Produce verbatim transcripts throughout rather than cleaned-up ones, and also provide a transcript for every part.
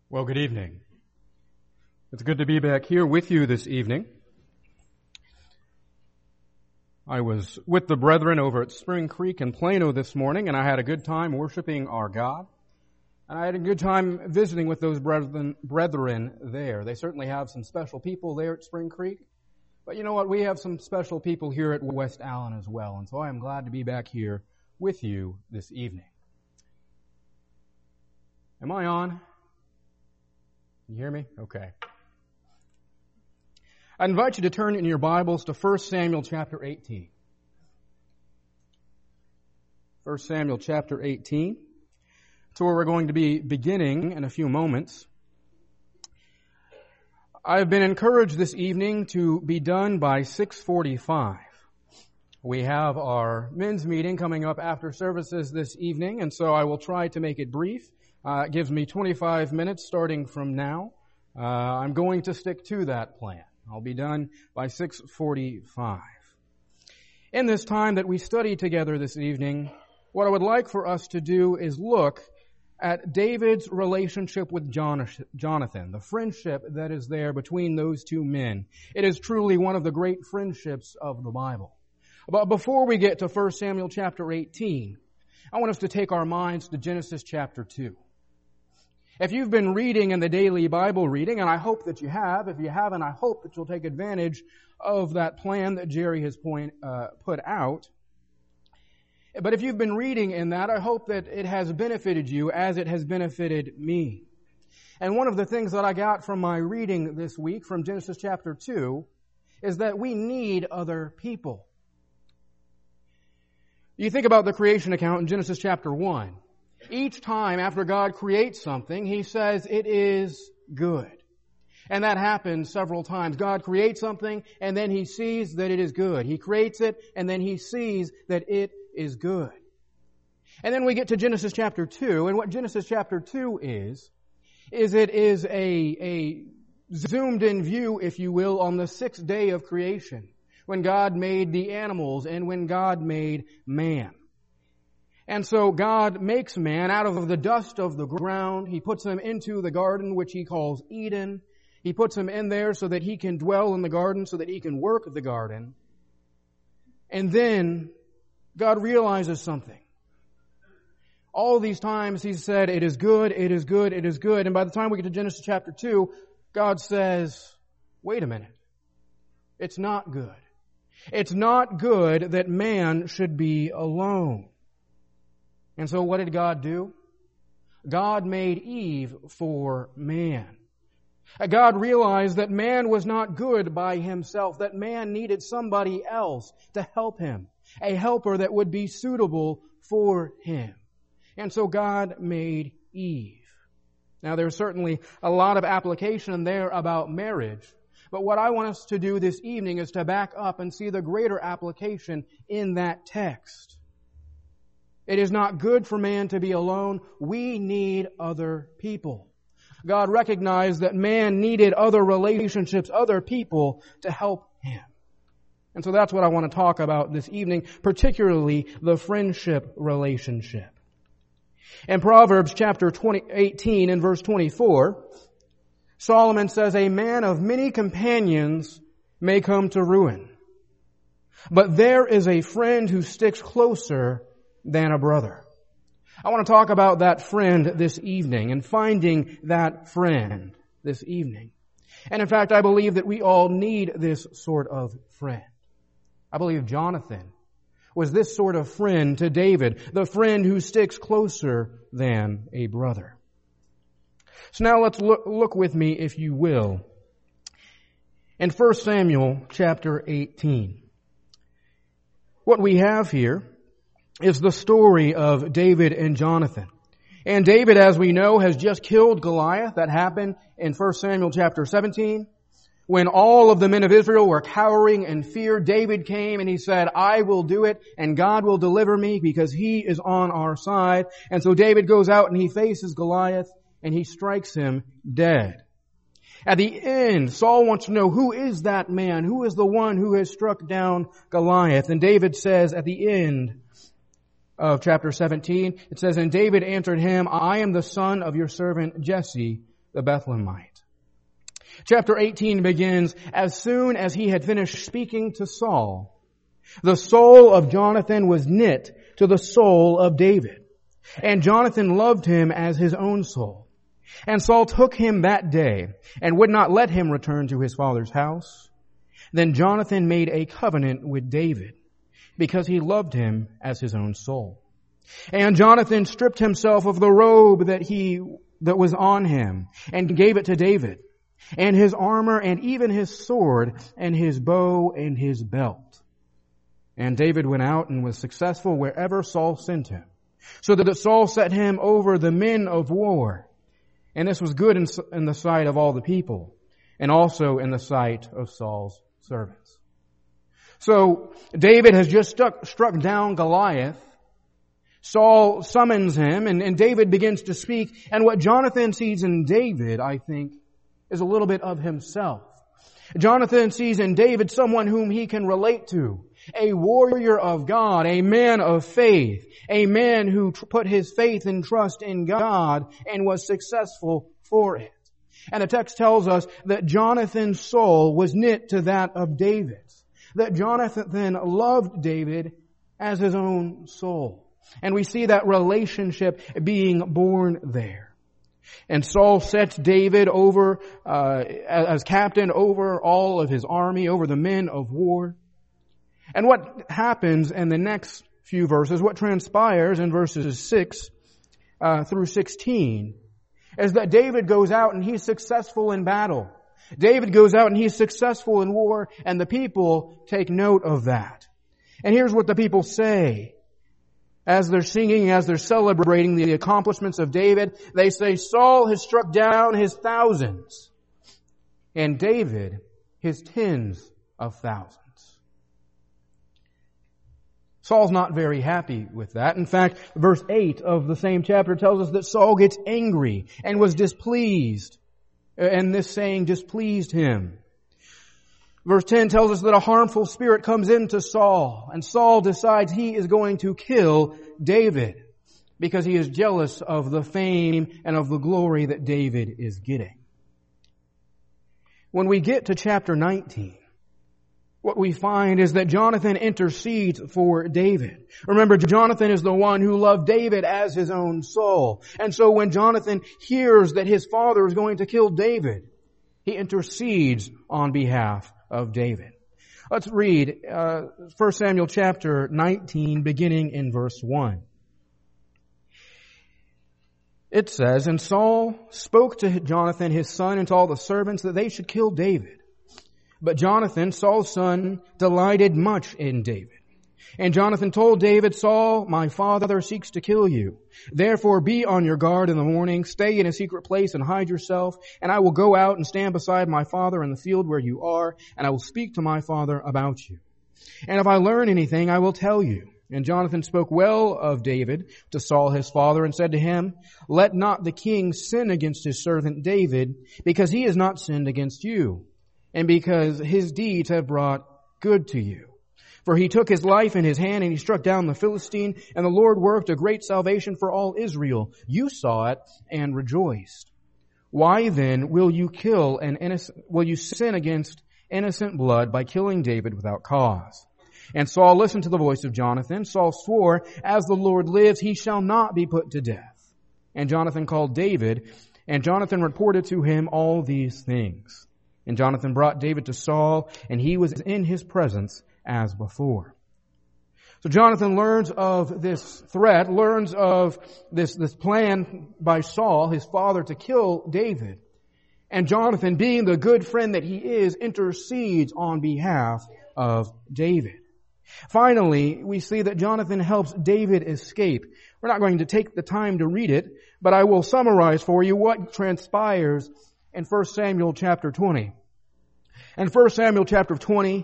Well, good evening. It's good to be back here with you this evening. I was with the brethren over at Spring Creek in Plano this morning, and I had a good time worshiping our God. And I had a good time visiting with those brethren, brethren there. They certainly have some special people there at Spring Creek. But you know what? We have some special people here at West Allen as well. And so I am glad to be back here with you this evening. Am I on? Can you hear me? Okay. I invite you to turn in your Bibles to First Samuel chapter eighteen. First Samuel chapter eighteen. That's where we're going to be beginning in a few moments. I've been encouraged this evening to be done by six forty-five. We have our men's meeting coming up after services this evening, and so I will try to make it brief. Uh, it gives me twenty-five minutes starting from now. Uh, I'm going to stick to that plan. I'll be done by six forty-five. In this time that we study together this evening, what I would like for us to do is look at David's relationship with Jonathan, the friendship that is there between those two men. It is truly one of the great friendships of the Bible. But before we get to First Samuel chapter eighteen, I want us to take our minds to Genesis chapter two. If you've been reading in the daily Bible reading, and I hope that you have, if you haven't, I hope that you'll take advantage of that plan that Jerry has point, uh, put out. But if you've been reading in that, I hope that it has benefited you as it has benefited me. And one of the things that I got from my reading this week from Genesis chapter two is that we need other people. You think about the creation account in Genesis chapter one. Each time after God creates something, He says it is good. And that happens several times. God creates something and then He sees that it is good. He creates it and then He sees that it is good. And then we get to Genesis chapter two, and what Genesis chapter two is, is it is a, a zoomed in view, if you will, on the sixth day of creation, when God made the animals and when God made man. And so God makes man out of the dust of the ground. He puts him into the garden, which He calls Eden. He puts him in there so that he can dwell in the garden, so that he can work the garden. And then God realizes something. All these times He said, it is good, it is good, it is good. And by the time we get to Genesis chapter two, God says, wait a minute. It's not good. It's not good that man should be alone. And so what did God do? God made Eve for man. God realized that man was not good by himself, that man needed somebody else to help him, a helper that would be suitable for him. And so God made Eve. Now there's certainly a lot of application there about marriage, but what I want us to do this evening is to back up and see the greater application in that text. It is not good for man to be alone. We need other people. God recognized that man needed other relationships, other people to help him. And so that's what I want to talk about this evening, particularly the friendship relationship. In Proverbs chapter eighteen and verse twenty-four, Solomon says, a man of many companions may come to ruin, but there is a friend who sticks closer than a brother. I want to talk about that friend this evening and finding that friend this evening. And in fact, I believe that we all need this sort of friend. I believe Jonathan was this sort of friend to David, the friend who sticks closer than a brother. So now let's look, look with me, if you will, in First Samuel chapter eighteen. What we have here is the story of David and Jonathan. And David, as we know, has just killed Goliath. That happened in First Samuel chapter seventeen. When all of the men of Israel were cowering in fear, David came and he said, I will do it and God will deliver me because He is on our side. And so David goes out and he faces Goliath and he strikes him dead. At the end, Saul wants to know, who is that man? Who is the one who has struck down Goliath? And David says at the end of chapter seventeen, it says, and David answered him, I am the son of your servant Jesse the Bethlehemite. Chapter eighteen begins, as soon as he had finished speaking to Saul, the soul of Jonathan was knit to the soul of David, and Jonathan loved him as his own soul. And Saul took him that day and would not let him return to his father's house. Then Jonathan made a covenant with David because he loved him as his own soul. And Jonathan stripped himself of the robe that he, that was on him and gave it to David, and his armor and even his sword and his bow and his belt. And David went out and was successful wherever Saul sent him, so that Saul set him over the men of war. And this was good in, in the sight of all the people, and also in the sight of Saul's servants. So David has just struck, struck down Goliath. Saul summons him, and, and David begins to speak. And what Jonathan sees in David, I think, is a little bit of himself. Jonathan sees in David someone whom he can relate to, a warrior of God, a man of faith, a man who tr- put his faith and trust in God and was successful for it. And the text tells us that Jonathan's soul was knit to that of David's, that Jonathan loved David as his own soul. And we see that relationship being born there. And Saul sets David over, uh, as captain over all of his army, over the men of war. And what happens in the next few verses, what transpires in verses six uh, through sixteen, is that David goes out and he's successful in battle. David goes out and he's successful in war, and the people take note of that. And here's what the people say. As they're singing, as they're celebrating the accomplishments of David, they say, Saul has struck down his thousands, and David his tens of thousands. Saul's not very happy with that. In fact, verse eight of the same chapter tells us that Saul gets angry and was displeased. And this saying displeased him. Verse ten tells us that a harmful spirit comes into Saul, and Saul decides he is going to kill David because he is jealous of the fame and of the glory that David is getting. When we get to chapter nineteen, what we find is that Jonathan intercedes for David. Remember, Jonathan is the one who loved David as his own soul. And so when Jonathan hears that his father is going to kill David, he intercedes on behalf of David. Let's read uh, First Samuel chapter nineteen, beginning in verse one. It says, And Saul spoke to Jonathan his son and to all the servants that they should kill David. But Jonathan, Saul's son, delighted much in David. And Jonathan told David, Saul, my father seeks to kill you. Therefore be on your guard in the morning, stay in a secret place and hide yourself, and I will go out and stand beside my father in the field where you are, and I will speak to my father about you. And if I learn anything, I will tell you. And Jonathan spoke well of David to Saul his father and said to him, Let not the king sin against his servant David, because he has not sinned against you, and because his deeds have brought good to you. For he took his life in his hand and he struck down the Philistine, and the Lord worked a great salvation for all Israel. You saw it and rejoiced. Why then will you kill an innocent, will you sin against innocent blood by killing David without cause? And Saul listened to the voice of Jonathan. Saul swore, As the Lord lives, he shall not be put to death. And Jonathan called David, and Jonathan reported to him all these things. And Jonathan brought David to Saul, and he was in his presence as before. So Jonathan learns of this threat, learns of this, this plan by Saul, his father, to kill David. And Jonathan, being the good friend that he is, intercedes on behalf of David. Finally, we see that Jonathan helps David escape. We're not going to take the time to read it, but I will summarize for you what transpires in First Samuel chapter twenty. In First Samuel chapter twenty,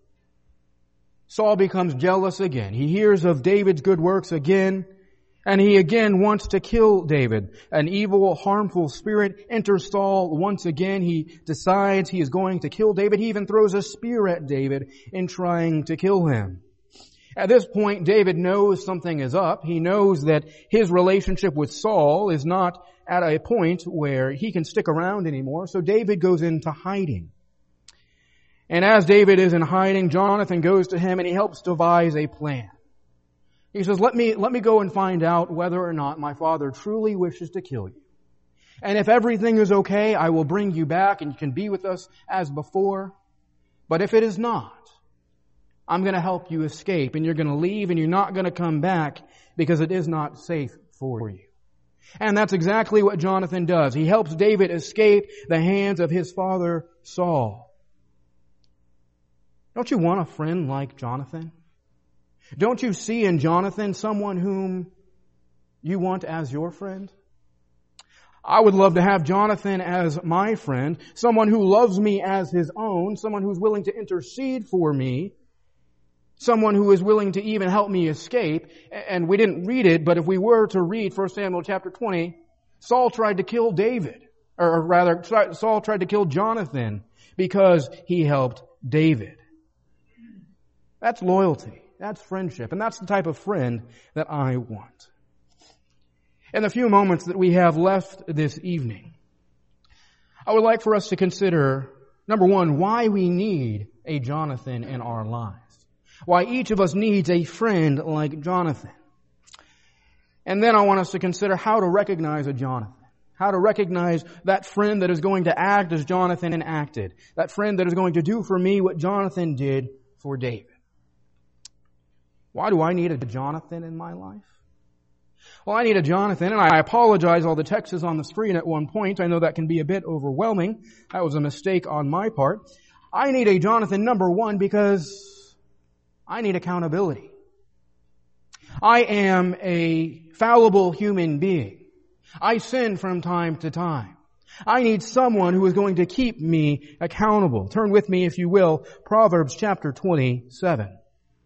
Saul becomes jealous again. He hears of David's good works again, and he again wants to kill David. An evil, harmful spirit enters Saul once again. He decides he is going to kill David. He even throws a spear at David in trying to kill him. At this point, David knows something is up. He knows that his relationship with Saul is not at a point where he can stick around anymore, so David goes into hiding. And as David is in hiding, Jonathan goes to him and he helps devise a plan. He says, let me, let me go and find out whether or not my father truly wishes to kill you. And if everything is okay, I will bring you back and you can be with us as before. But if it is not, I'm going to help you escape and you're going to leave and you're not going to come back because it is not safe for you. And that's exactly what Jonathan does. He helps David escape the hands of his father Saul. Don't you want a friend like Jonathan? Don't you see in Jonathan someone whom you want as your friend? I would love to have Jonathan as my friend, someone who loves me as his own, someone who's willing to intercede for me, someone who is willing to even help me escape. And we didn't read it, but if we were to read First Samuel chapter twenty, Saul tried to kill David, or rather, Saul tried to kill Jonathan because he helped David. That's loyalty. That's friendship. And that's the type of friend that I want. In the few moments that we have left this evening, I would like for us to consider, number one, why we need a Jonathan in our lives. Why each of us needs a friend like Jonathan. And then I want us to consider how to recognize a Jonathan. How to recognize that friend that is going to act as Jonathan acted. That friend that is going to do for me what Jonathan did for David. Why do I need a Jonathan in my life? Well, I need a Jonathan, and I apologize, all the text is on the screen at one point. I know that can be a bit overwhelming. That was a mistake on my part. I need a Jonathan, number one, because I need accountability. I am a fallible human being. I sin from time to time. I need someone who is going to keep me accountable. Turn with me, if you will, Proverbs chapter twenty-seven.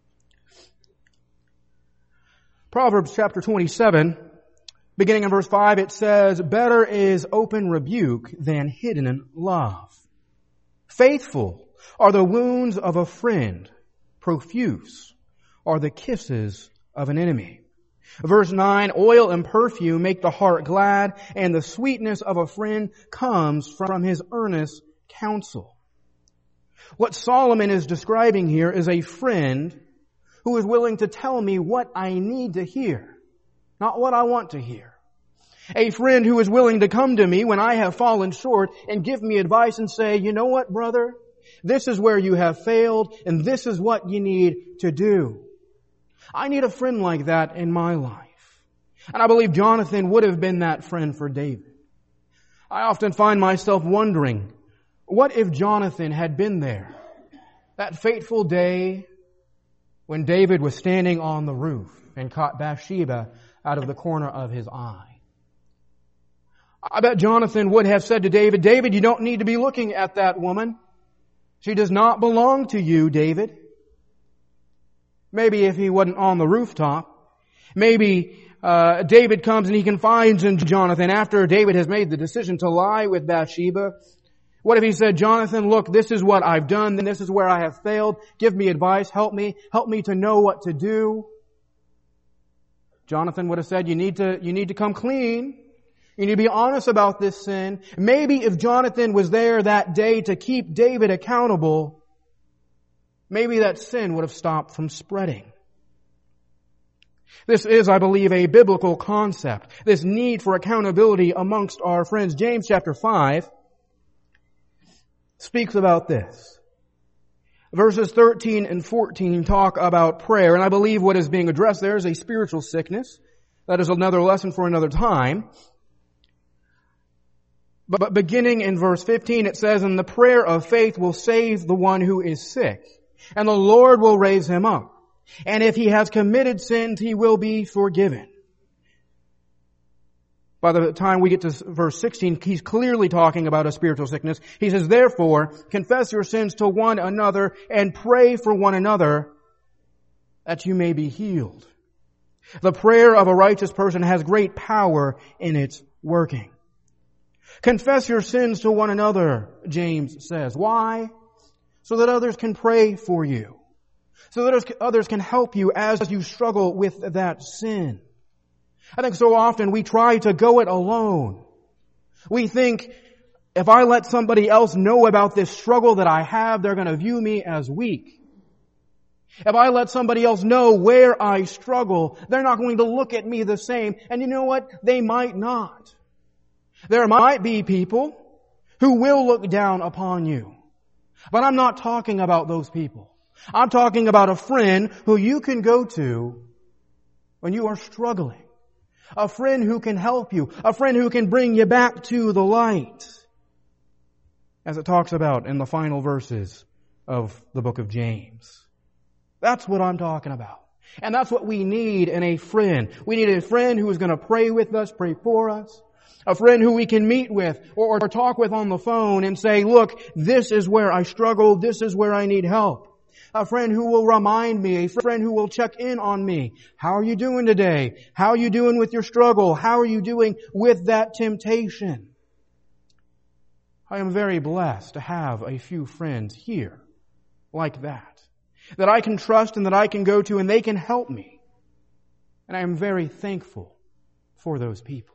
Proverbs chapter twenty-seven, beginning in verse five, it says, better is open rebuke than hidden love. Faithful are the wounds of a friend. Profuse are the kisses of an enemy. Verse nine, oil and perfume make the heart glad, and the sweetness of a friend comes from his earnest counsel. What Solomon is describing here is a friend who is willing to tell me what I need to hear, not what I want to hear. A friend who is willing to come to me when I have fallen short and give me advice and say, you know what, brother? This is where you have failed, and this is what you need to do. I need a friend like that in my life. And I believe Jonathan would have been that friend for David. I often find myself wondering, what if Jonathan had been there that fateful day when David was standing on the roof and caught Bathsheba out of the corner of his eye? I bet Jonathan would have said to David, David, you don't need to be looking at that woman. She does not belong to you, David. Maybe if he wasn't on the rooftop, maybe uh, David comes and he confides in Jonathan after David has made the decision to lie with Bathsheba. What if he said, Jonathan, look, this is what I've done, and this is where I have failed. Give me advice, help me, help me to know what to do. Jonathan would have said, you need to, you need to come clean. You need to be honest about this sin. Maybe if Jonathan was there that day to keep David accountable, maybe that sin would have stopped from spreading. This is, I believe, a biblical concept. This need for accountability amongst our friends. James chapter five speaks about this. Verses thirteen and fourteen talk about prayer, and I believe what is being addressed there is a spiritual sickness. That is another lesson for another time. But beginning in verse fifteen, it says, and the prayer of faith will save the one who is sick, and the Lord will raise him up. And if he has committed sins, he will be forgiven. By the time we get to verse sixteen, he's clearly talking about a spiritual sickness. He says, therefore, confess your sins to one another and pray for one another that you may be healed. The prayer of a righteous person has great power in its working. Confess your sins to one another, James says. Why? So that others can pray for you. So that others can help you as you struggle with that sin. I think so often we try to go it alone. We think, if I let somebody else know about this struggle that I have, they're going to view me as weak. If I let somebody else know where I struggle, they're not going to look at me the same. And you know what? They might not. There might be people who will look down upon you. But I'm not talking about those people. I'm talking about a friend who you can go to when you are struggling. A friend who can help you. A friend who can bring you back to the light. As it talks about in the final verses of the book of James. That's what I'm talking about. And that's what we need in a friend. We need a friend who is going to pray with us, pray for us. A friend who we can meet with or, or talk with on the phone and say, look, this is where I struggle. This is where I need help. A friend who will remind me, a friend who will check in on me. How are you doing today? How are you doing with your struggle? How are you doing with that temptation? I am very blessed to have a few friends here like that, that I can trust and that I can go to and they can help me. And I am very thankful for those people.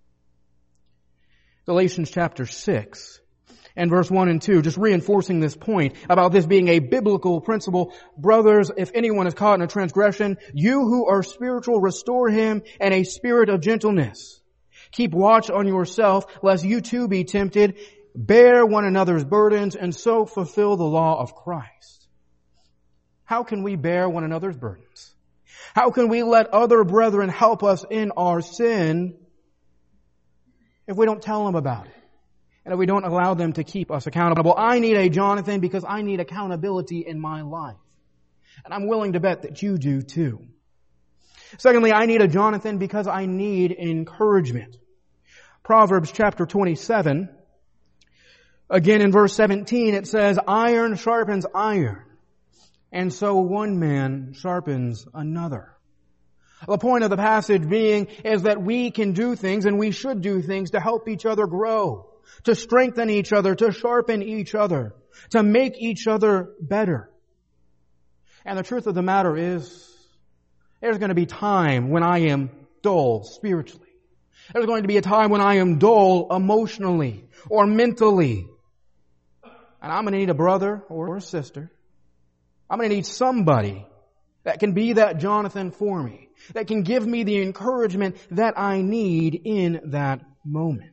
Galatians chapter six and verse one and two, just reinforcing this point about this being a biblical principle. Brothers, if anyone is caught in a transgression, you who are spiritual, restore him in a spirit of gentleness. Keep watch on yourself, lest you too be tempted. Bear one another's burdens and so fulfill the law of Christ. How can we bear one another's burdens? How can we let other brethren help us in our sin if we don't tell them about it? And if we don't allow them to keep us accountable? I need a Jonathan because I need accountability in my life. And I'm willing to bet that you do too. Secondly, I need a Jonathan because I need encouragement. Proverbs chapter twenty-seven, again in verse seventeen, it says, iron sharpens iron, and so one man sharpens another. The point of the passage being is that we can do things and we should do things to help each other grow, to strengthen each other, to sharpen each other, to make each other better. And the truth of the matter is, there's going to be time when I am dull spiritually. There's going to be a time when I am dull emotionally or mentally. And I'm going to need a brother or a sister. I'm going to need somebody that can be that Jonathan for me, that can give me the encouragement that I need in that moment.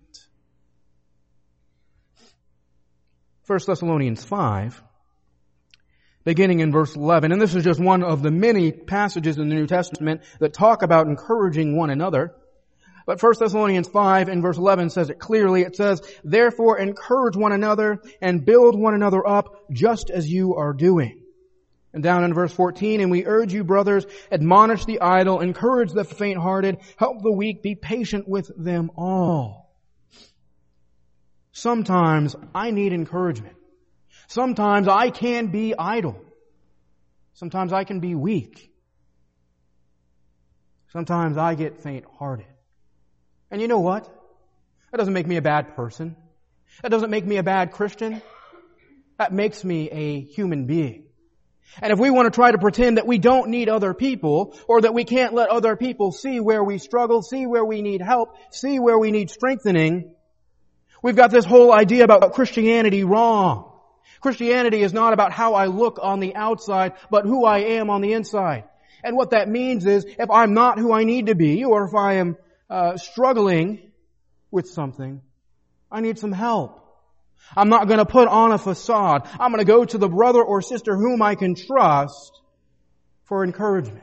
First Thessalonians five, beginning in verse eleven, and this is just one of the many passages in the New Testament that talk about encouraging one another. But First Thessalonians five and verse eleven says it clearly. It says, therefore encourage one another and build one another up just as you are doing. And down in verse fourteen, and we urge you, brothers, admonish the idle, encourage the faint-hearted, help the weak, be patient with them all. Sometimes I need encouragement. Sometimes I can be idle. Sometimes I can be weak. Sometimes I get faint-hearted. And you know what? That doesn't make me a bad person. That doesn't make me a bad Christian. That makes me a human being. And if we want to try to pretend that we don't need other people, or that we can't let other people see where we struggle, see where we need help, see where we need strengthening, we've got this whole idea about Christianity wrong. Christianity is not about how I look on the outside, but who I am on the inside. And what that means is, if I'm not who I need to be, or if I am uh, struggling with something, I need some help. I'm not going to put on a facade. I'm going to go to the brother or sister whom I can trust for encouragement.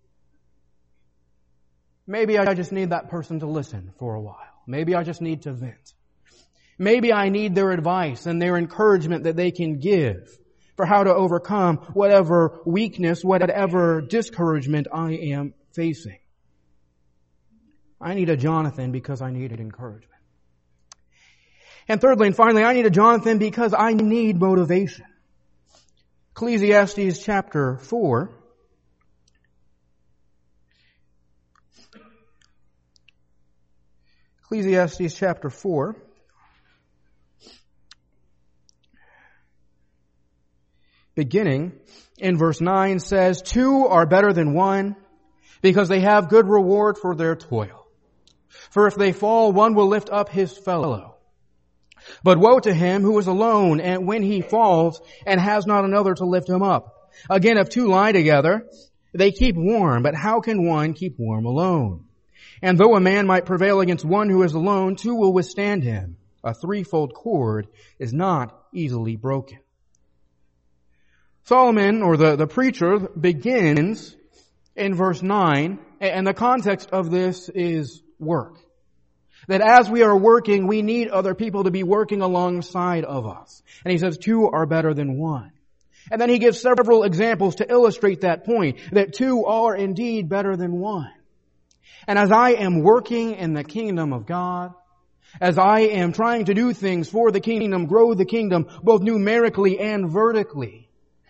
Maybe I just need that person to listen for a while. Maybe I just need to vent. Maybe I need their advice and their encouragement that they can give for how to overcome whatever weakness, whatever discouragement I am facing. I need a Jonathan because I needed encouragement. And thirdly and finally, I need a Jonathan because I need motivation. Ecclesiastes chapter four. Ecclesiastes chapter four. Beginning in verse nine says, two are better than one because they have good reward for their toil. For if they fall, one will lift up his fellow. But woe to him who is alone, and when he falls, and has not another to lift him up. Again, if two lie together, they keep warm, but how can one keep warm alone? And though a man might prevail against one who is alone, two will withstand him. A threefold cord is not easily broken. Solomon, or the, the preacher, begins in verse nine, and the context of this is work. That as we are working, we need other people to be working alongside of us. And he says two are better than one. And then he gives several examples to illustrate that point, that two are indeed better than one. And as I am working in the kingdom of God, as I am trying to do things for the kingdom, grow the kingdom, both numerically and vertically,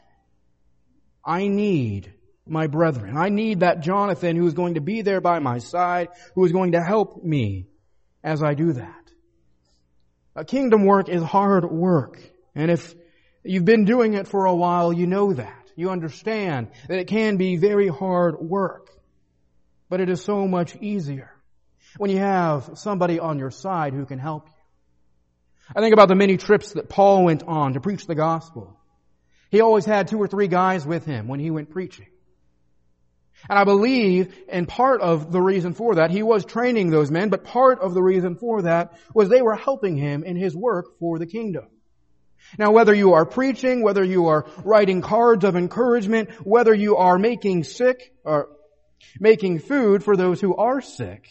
I need my brethren. I need that Jonathan who is going to be there by my side, who is going to help me as I do that. A kingdom work is hard work. And if you've been doing it for a while, you know that. You understand that it can be very hard work. But it is so much easier when you have somebody on your side who can help you. I think about the many trips that Paul went on to preach the gospel. He always had two or three guys with him when he went preaching. And I believe, and part of the reason for that, he was training those men, but part of the reason for that was they were helping him in his work for the kingdom. Now, whether you are preaching, whether you are writing cards of encouragement, whether you are making sick or making food for those who are sick,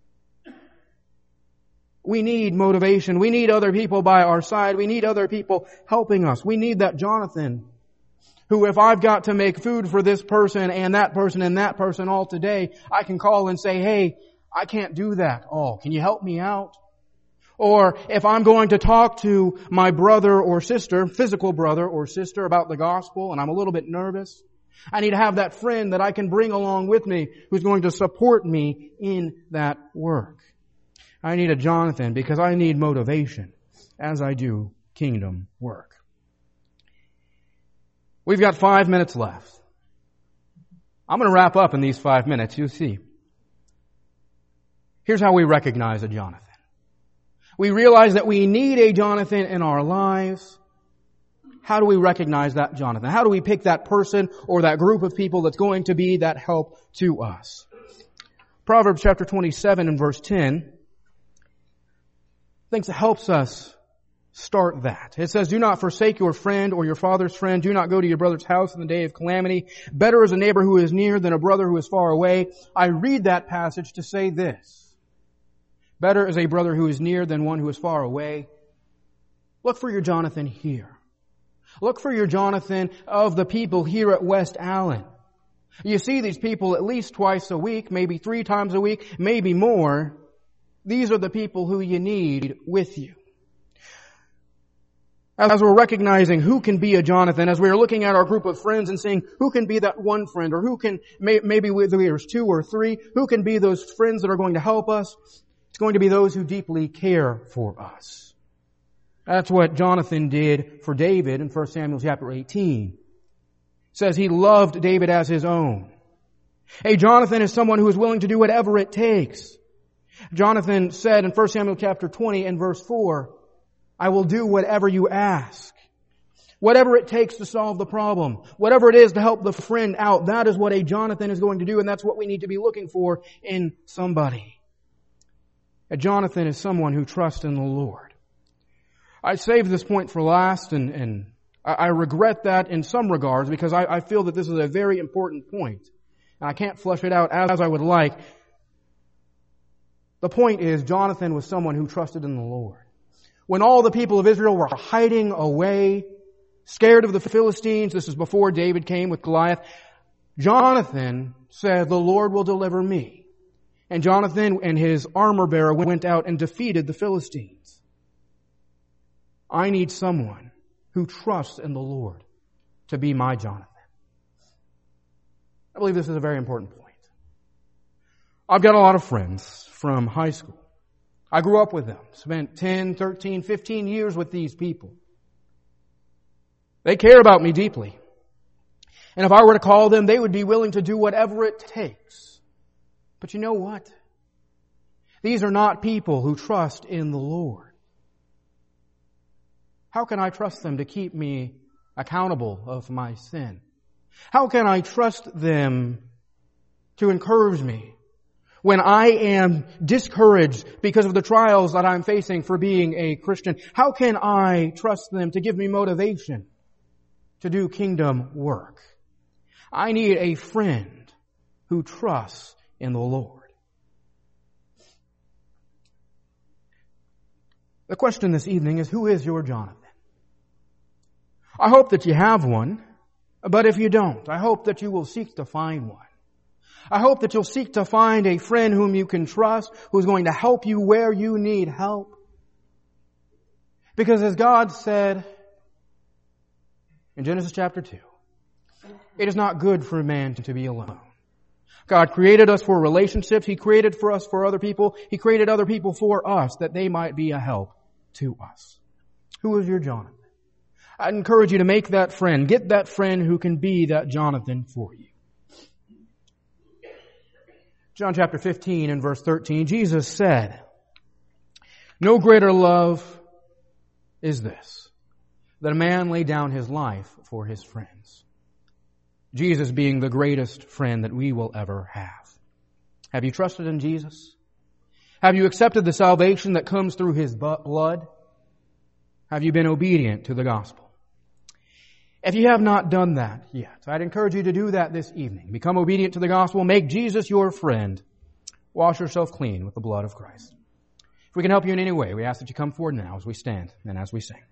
we need motivation. We need other people by our side. We need other people helping us. We need that Jonathan who, if I've got to make food for this person and that person and that person all today, I can call and say, hey, I can't do that all. Can you help me out? Or if I'm going to talk to my brother or sister, physical brother or sister, about the gospel and I'm a little bit nervous, I need to have that friend that I can bring along with me who's going to support me in that work. I need a Jonathan because I need motivation as I do kingdom work. We've got five minutes left. I'm going to wrap up in these five minutes. You'll see. Here's how we recognize a Jonathan. We realize that we need a Jonathan in our lives. How do we recognize that Jonathan? How do we pick that person or that group of people that's going to be that help to us? Proverbs chapter twenty-seven and verse ten thinks it helps us start that. It says, do not forsake your friend or your father's friend. Do not go to your brother's house in the day of calamity. Better is a neighbor who is near than a brother who is far away. I read that passage to say this. Better is a brother who is near than one who is far away. Look for your Jonathan here. Look for your Jonathan of the people here at West Allen. You see these people at least twice a week, maybe three times a week, maybe more. These are the people who you need with you. As we're recognizing who can be a Jonathan, as we're looking at our group of friends and seeing who can be that one friend, or who can, maybe there's two or three, who can be those friends that are going to help us, it's going to be those who deeply care for us. That's what Jonathan did for David in First Samuel chapter eighteen. It says he loved David as his own. A Jonathan is someone who is willing to do whatever it takes. Jonathan said in First Samuel chapter twenty and verse four, I will do whatever you ask. Whatever it takes to solve the problem. Whatever it is to help the friend out. That is what a Jonathan is going to do, and that's what we need to be looking for in somebody. A Jonathan is someone who trusts in the Lord. I saved this point for last, and, and I regret that in some regards because I, I feel that this is a very important point. And I can't flesh it out as I would like. The point is, Jonathan was someone who trusted in the Lord. When all the people of Israel were hiding away, scared of the Philistines, this is before David came with Goliath, Jonathan said, the Lord will deliver me. And Jonathan and his armor bearer went out and defeated the Philistines. I need someone who trusts in the Lord to be my Jonathan. I believe this is a very important point. I've got a lot of friends from high school. I grew up with them, spent ten, thirteen, fifteen years with these people. They care about me deeply. And if I were to call them, they would be willing to do whatever it takes. But you know what? These are not people who trust in the Lord. How can I trust them to keep me accountable of my sin? How can I trust them to encourage me when I am discouraged because of the trials that I'm facing for being a Christian? How can I trust them to give me motivation to do kingdom work? I need a friend who trusts in the Lord. The question this evening is, who is your Jonathan? I hope that you have one, but if you don't, I hope that you will seek to find one. I hope that you'll seek to find a friend whom you can trust, who's going to help you where you need help. Because as God said in Genesis chapter two, it is not good for a man to be alone. God created us for relationships. He created for us for other people. He created other people for us that they might be a help to us. Who is your Jonathan? I'd encourage you to make that friend. Get that friend who can be that Jonathan for you. John chapter fifteen and verse thirteen, Jesus said, "No greater love is this, that a man lay down his life for his friends." Jesus being the greatest friend that we will ever have. Have you trusted in Jesus? Have you accepted the salvation that comes through His blood? Have you been obedient to the gospel? If you have not done that yet, I'd encourage you to do that this evening. Become obedient to the gospel. Make Jesus your friend. Wash yourself clean with the blood of Christ. If we can help you in any way, we ask that you come forward now as we stand and as we sing.